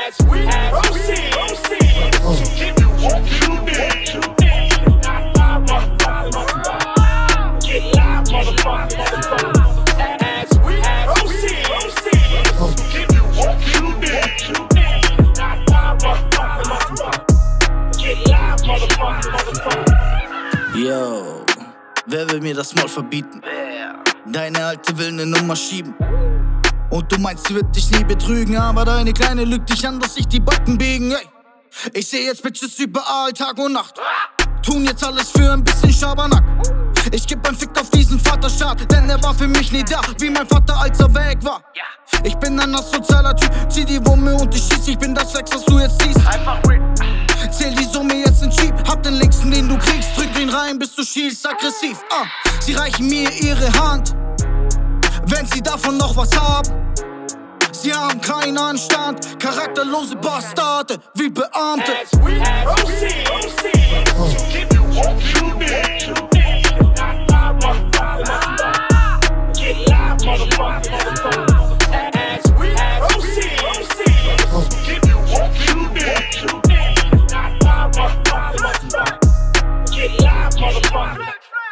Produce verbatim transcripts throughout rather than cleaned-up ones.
as we proceed, proceed to give you what you need. Get live, motherfucker. Get live, motherfucker. As we proceed, proceed to give you what you need. Get live, motherfucker. Get live, motherfucker. Yo, wer will mir das Maul verbieten? Deine Alte will ne Nummer schieben. Und du meinst, sie wird dich nie betrügen, aber deine Kleine lügt dich an, dass sich die Backen biegen. Ey, ich seh jetzt Bitches überall, Tag und Nacht. Tun jetzt alles für ein bisschen Schabernack. Ich geb ein Fick auf diesen Vaterstaat, denn er war für mich nie da, wie mein Vater, als er weg war. Ich bin ein asozialer Typ, zieh die Wumme und ich schieß. Ich bin das Flex, was du jetzt siehst. Zähl die Summe jetzt in Jeep, hab den längsten, den du kriegst. Drück den rein, bis du schielst, aggressiv. uh. Sie reichen mir ihre Hand, wenn sie davon noch was haben. Sie haben keinen Anstand, charakterlose Bastarde wie Beamte. As we proceed, proceed to give you what you need. Get live, motherfucker. Get live, motherfucker. As we proceed, proceed to give you what you need. Get live, motherfucker. Get live, motherfucker.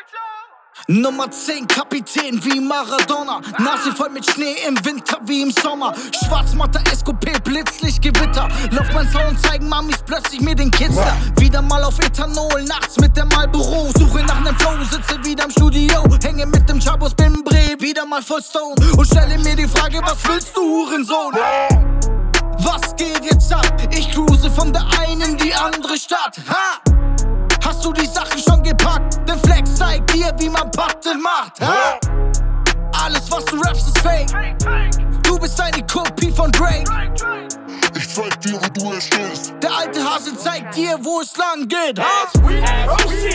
Nummer zehn, Kapitän wie Maradona. Nase voll mit Schnee im Winter wie im Sommer. Schwarzmatter, S K P, Blitzlicht, Gewitter. Lauf mein Sound, zeigen Mamis plötzlich mir den Kitzler. Wieder mal auf Ethanol, nachts mit der Marlboro. Suche nach nem Flow, sitze wieder im Studio. Hänge mit dem Chabos, bin Bre, wieder mal voll Stone. Und stelle mir die Frage, was willst du, Hurensohn? Was geht jetzt ab? Ich cruise von der einen in die andere Stadt. Ha! Hast du die Sachen schon gepackt? Der Flex zeigt dir, wie man Patten macht. Ha? Alles, was du rappst, ist fake. Du bist eine Kopie von Drake. Ich zeig dir, wo du erstehst. Der alte Hase zeigt dir, wo es lang geht. Ha? As we proceed.